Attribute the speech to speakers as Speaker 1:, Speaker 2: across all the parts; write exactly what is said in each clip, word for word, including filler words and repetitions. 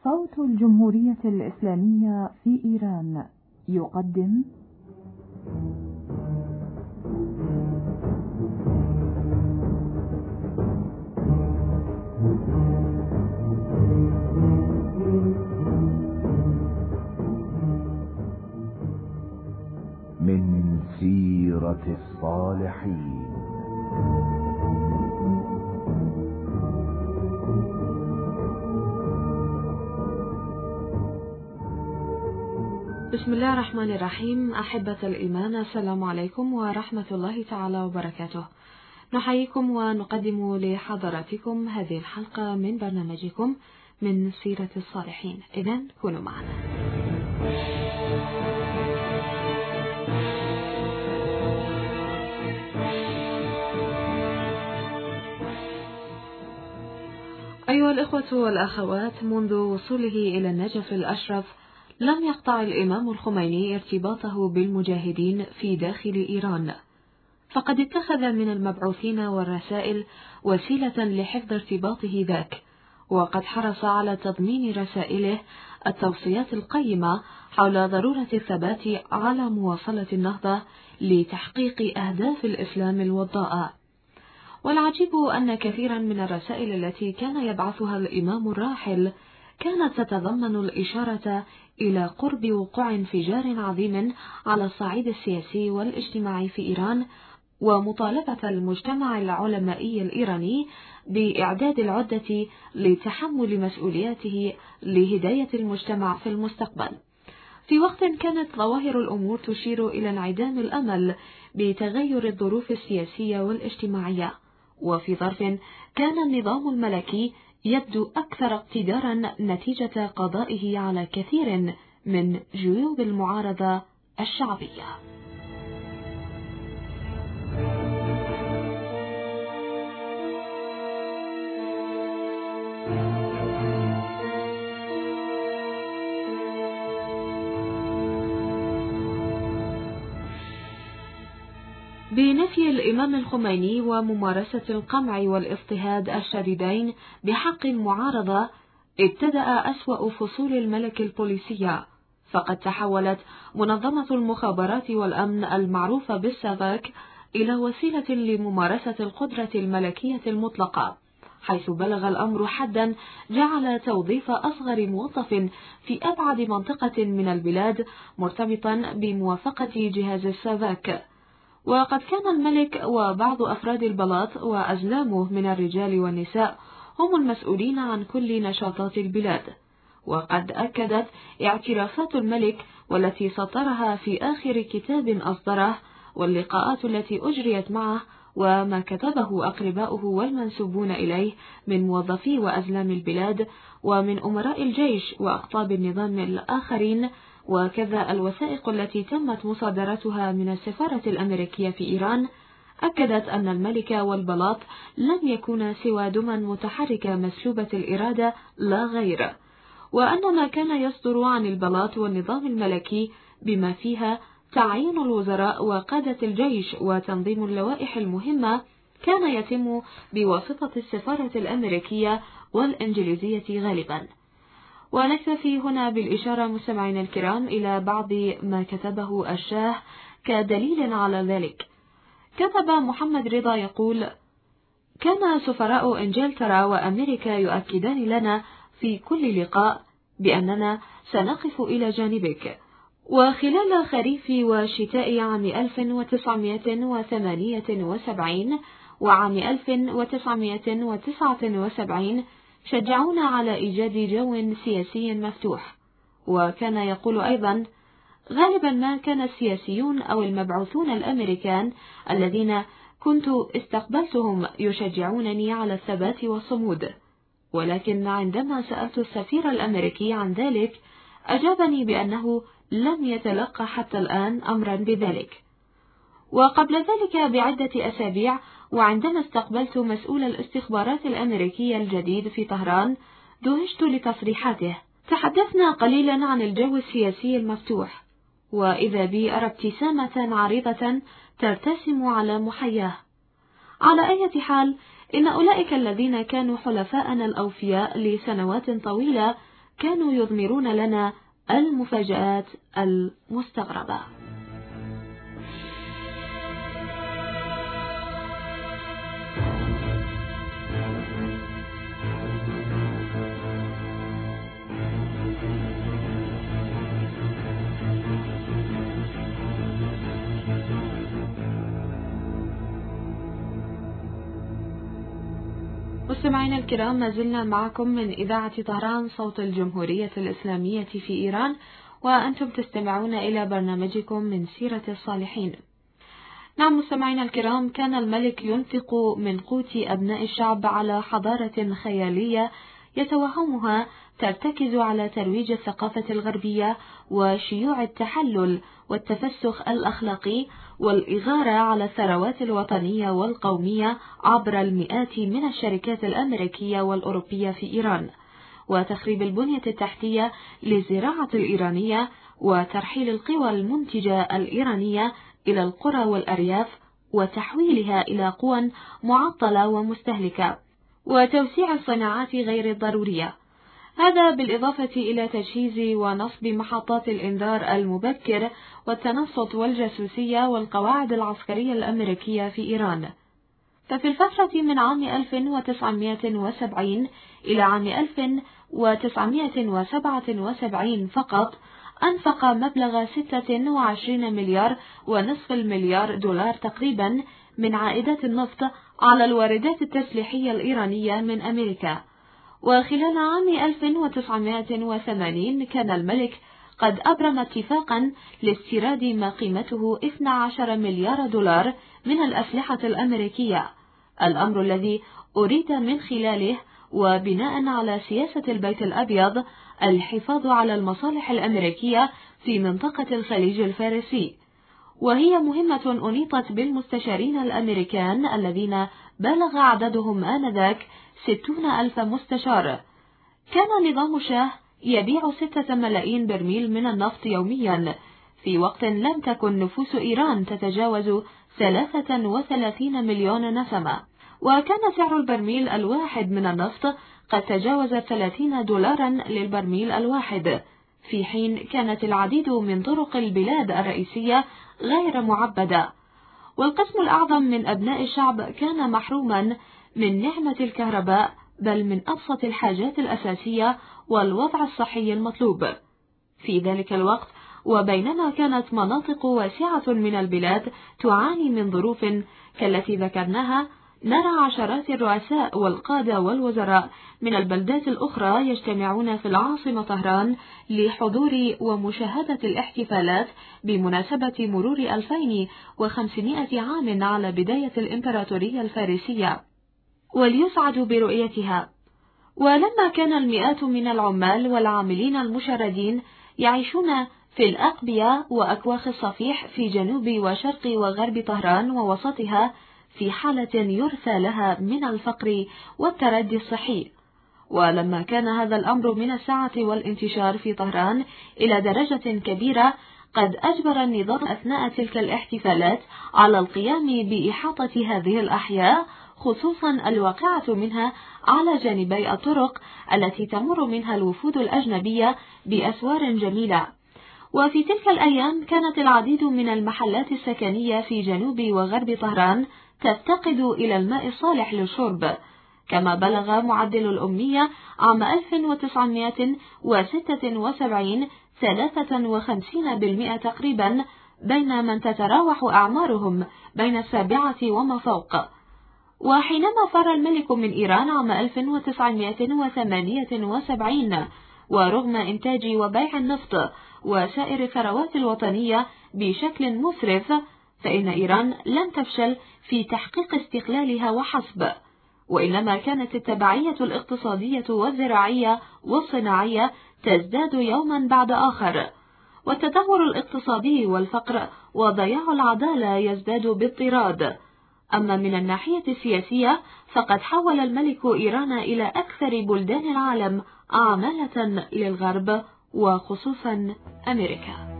Speaker 1: صوت الجمهورية الإسلامية في إيران يقدم
Speaker 2: من سيرة الصالحين.
Speaker 3: بسم الله الرحمن الرحيم. أحبة الإيمان، السلام عليكم ورحمة الله تعالى وبركاته. نحييكم ونقدم لحضراتكم هذه الحلقة من برنامجكم من سيرة الصالحين. إذن كونوا معنا. أيها الإخوة والأخوات، منذ وصوله إلى النجف الأشرف لم يقطع الإمام الخميني ارتباطه بالمجاهدين في داخل إيران، فقد اتخذ من المبعوثين والرسائل وسيلة لحفظ ارتباطه ذاك، وقد حرص على تضمين رسائله التوصيات القيمة حول ضرورة الثبات على مواصلة النهضة لتحقيق أهداف الإسلام الوضاء. والعجيب أن كثيرا من الرسائل التي كان يبعثها الإمام الراحل كانت تتضمن الإشارة إلى قرب وقوع انفجار عظيم على الصعيد السياسي والاجتماعي في إيران، ومطالبة المجتمع العلمائي الإيراني بإعداد العدة لتحمل مسؤولياته لهداية المجتمع في المستقبل، في وقت كانت ظواهر الأمور تشير إلى انعدام الأمل بتغير الظروف السياسية والاجتماعية، وفي ظرف كان النظام الملكي يبدو أكثر اقتدارا نتيجة قضائه على كثير من جيوب المعارضة الشعبية. بنفي الإمام الخميني وممارسة القمع والاضطهاد الشديدين بحق المعارضة، ابتدأ أسوأ فصول الملك البوليسية، فقد تحولت منظمة المخابرات والأمن المعروفة بالسافاك إلى وسيلة لممارسة القدرة الملكية المطلقة، حيث بلغ الأمر حدا جعل توظيف أصغر موظف في أبعد منطقة من البلاد مرتبطا بموافقة جهاز السافاك. وقد كان الملك وبعض أفراد البلاط وأزلامه من الرجال والنساء هم المسؤولين عن كل نشاطات البلاد. وقد أكدت اعترافات الملك والتي سطرها في آخر كتاب أصدره، واللقاءات التي أجريت معه، وما كتبه أقرباؤه والمنسوبون إليه من موظفي وأزلام البلاد ومن أمراء الجيش وأقطاب النظام الآخرين، وكذا الوثائق التي تمت مصادرتها من السفارة الأمريكية في إيران، أكدت أن الملك والبلاط لم يكونا سوى دما متحركة مسلوبة الإرادة لا غير، وأن ما كان يصدر عن البلاط والنظام الملكي بما فيها تعيين الوزراء وقادة الجيش وتنظيم اللوائح المهمة كان يتم بواسطة السفارة الأمريكية والإنجليزية غالبا. ونكتفي هنا بالإشارة مستمعينا الكرام إلى بعض ما كتبه الشاه كدليل على ذلك. كتب محمد رضا يقول: كان سفراء إنجلترا وأمريكا يؤكدان لنا في كل لقاء بأننا سنقف إلى جانبك، وخلال خريف وشتاء عام ألف وتسعمائة وثمانية وسبعين وعام ألف وتسعمائة وتسعة وسبعين شجعونا على إيجاد جو سياسي مفتوح. وكان يقول أيضا: غالبا ما كان السياسيون أو المبعوثون الأمريكان الذين كنت استقبلتهم يشجعونني على الثبات والصمود، ولكن عندما سألت السفير الأمريكي عن ذلك أجابني بأنه لم يتلقى حتى الآن أمرا بذلك. وقبل ذلك بعدة أسابيع، وعندما استقبلت مسؤول الاستخبارات الأمريكية الجديد في طهران، دهشت لتصريحاته. تحدثنا قليلا عن الجو السياسي المفتوح، وإذا بي أرى ابتسامة عريضة ترتسم على محياه. على أي حال، إن أولئك الذين كانوا حلفاءنا الأوفياء لسنوات طويلة كانوا يضمرون لنا المفاجآت المستغربة. مستمعينا الكرام، ما زلنا معكم من إذاعة طهران صوت الجمهورية الإسلامية في إيران، وأنتم تستمعون إلى برنامجكم من سيرة الصالحين. نعم مستمعينا الكرام، كان الملك ينفق من قوت أبناء الشعب على حضارة خيالية يتوهمها ترتكز على ترويج الثقافة الغربية وشيوع التحلل والتفسخ الأخلاقي والإغارة على الثروات الوطنية والقومية عبر المئات من الشركات الأمريكية والأوروبية في إيران، وتخريب البنية التحتية للزراعة الإيرانية وترحيل القوى المنتجة الإيرانية إلى القرى والأرياف وتحويلها إلى قوى معطلة ومستهلكة، وتوسيع الصناعات غير الضرورية. هذا بالإضافة إلى تجهيز ونصب محطات الإنذار المبكر والتنصت والجاسوسية والقواعد العسكرية الأمريكية في إيران. ففي الفترة من عام ألف وتسعمائة وسبعين إلى عام ألف وتسعمائة وسبعة وسبعين فقط أنفق مبلغ ستة وعشرين مليار ونصف المليار دولار تقريبا من عائدات النفط على الواردات التسليحية الإيرانية من أمريكا. وخلال عام ألف وتسعمائة وثمانين كان الملك قد أبرم اتفاقا لاستيراد ما قيمته اثني عشر مليار دولار من الأسلحة الأمريكية، الأمر الذي أريد من خلاله وبناء على سياسة البيت الأبيض الحفاظ على المصالح الأمريكية في منطقة الخليج الفارسي، وهي مهمة أنيطت بالمستشارين الأمريكان الذين بلغ عددهم آنذاك ستون ألف مستشار. كان نظام شاه يبيع ستة ملايين برميل من النفط يوميا في وقت لم تكن نفوس إيران تتجاوز ثلاثة وثلاثين مليون نسمة، وكان سعر البرميل الواحد من النفط قد تجاوز ثلاثين دولارا للبرميل الواحد، في حين كانت العديد من طرق البلاد الرئيسية غير معبدة. والقسم الأعظم من أبناء الشعب كان محروما من نعمة الكهرباء، بل من أبسط الحاجات الأساسية والوضع الصحي المطلوب. في ذلك الوقت، وبينما كانت مناطق واسعة من البلاد تعاني من ظروف كالتي ذكرناها، نرى عشرات الرؤساء والقادة والوزراء من البلدات الأخرى يجتمعون في العاصمة طهران لحضور ومشاهدة الاحتفالات بمناسبة مرور ألفين وخمسمائة عام على بداية الإمبراطورية الفارسية، وليسعدوا برؤيتها. ولما كان المئات من العمال والعاملين المشردين يعيشون في الأقبية وأكواخ الصفيح في جنوب وشرق وغرب طهران ووسطها في حالة يرثى لها من الفقر والتردي الصحي، ولما كان هذا الأمر من السعة والانتشار في طهران إلى درجة كبيرة قد أجبر النظام أثناء تلك الاحتفالات على القيام بإحاطة هذه الأحياء، خصوصا الواقعة منها على جانبي الطرق التي تمر منها الوفود الأجنبية بأسوار جميلة. وفي تلك الأيام كانت العديد من المحلات السكنية في جنوب وغرب طهران تفتقد إلى الماء الصالح للشرب، كما بلغ معدل الأمية عام ألف وتسعمائة وستة وسبعين ثلاثة وخمسين بالمئة تقريبا، بين من تتراوح أعمارهم بين السابعة وما فوق. وحينما فر الملك من إيران عام ألف وتسعمائة وثمانية وسبعين، ورغم إنتاج وبيع النفط وسائر الثروات الوطنية بشكل مسرف، فإن إيران لم تفشل في تحقيق استقلالها وحسب، وإنما كانت التبعية الاقتصادية والزراعية والصناعية تزداد يوما بعد آخر، والتدهور الاقتصادي والفقر وضياع العدالة يزداد باضطراد. أما من الناحية السياسية فقد حول الملك إيران إلى أكثر بلدان العالم عمالة للغرب وخصوصا أمريكا.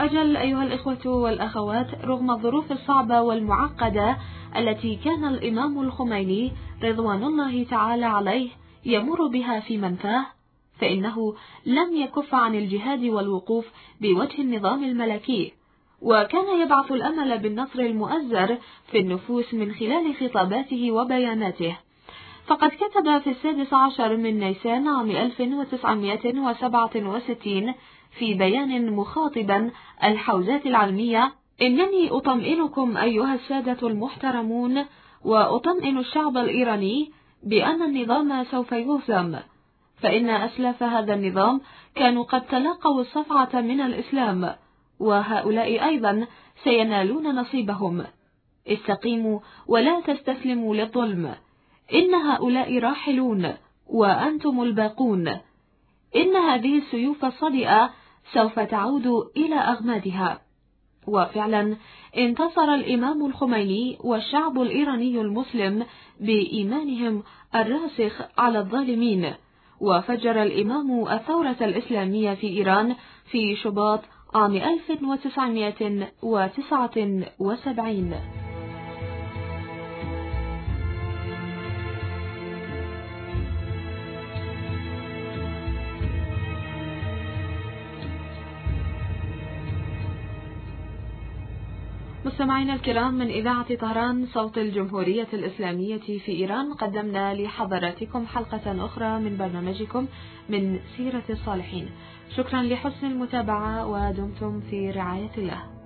Speaker 3: أجل أيها الإخوة والأخوات، رغم الظروف الصعبة والمعقدة التي كان الإمام الخميني رضوان الله تعالى عليه يمر بها في منفاه، فإنه لم يكف عن الجهاد والوقوف بوجه النظام الملكي، وكان يبعث الأمل بالنصر المؤزر في النفوس من خلال خطاباته وبياناته. فقد كتب في السادس عشر من نيسان عام ألف وتسعمائة وسبعة وستين في بيان مخاطبا الحوزات العلمية: إنني أطمئنكم أيها السادة المحترمون، وأطمئن الشعب الإيراني بأن النظام سوف يهزم، فإن أسلاف هذا النظام كانوا قد تلقوا الصفعة من الإسلام، وهؤلاء أيضا سينالون نصيبهم. استقيموا ولا تستسلموا للظلم، إن هؤلاء راحلون وأنتم الباقون. إن هذه السيوف الصدئة سوف تعود إلى أغمادها. وفعلا انتصر الإمام الخميني والشعب الإيراني المسلم بإيمانهم الراسخ على الظالمين، وفجر الإمام الثورة الإسلامية في إيران في شباط عام ألف وتسعمائة وتسعة وسبعين. مستمعينا الكرام، من إذاعة طهران صوت الجمهورية الإسلامية في إيران، قدمنا لحضراتكم حلقة أخرى من برنامجكم من سيرة الصالحين. شكرا لحسن المتابعة، ودمتم في رعاية الله.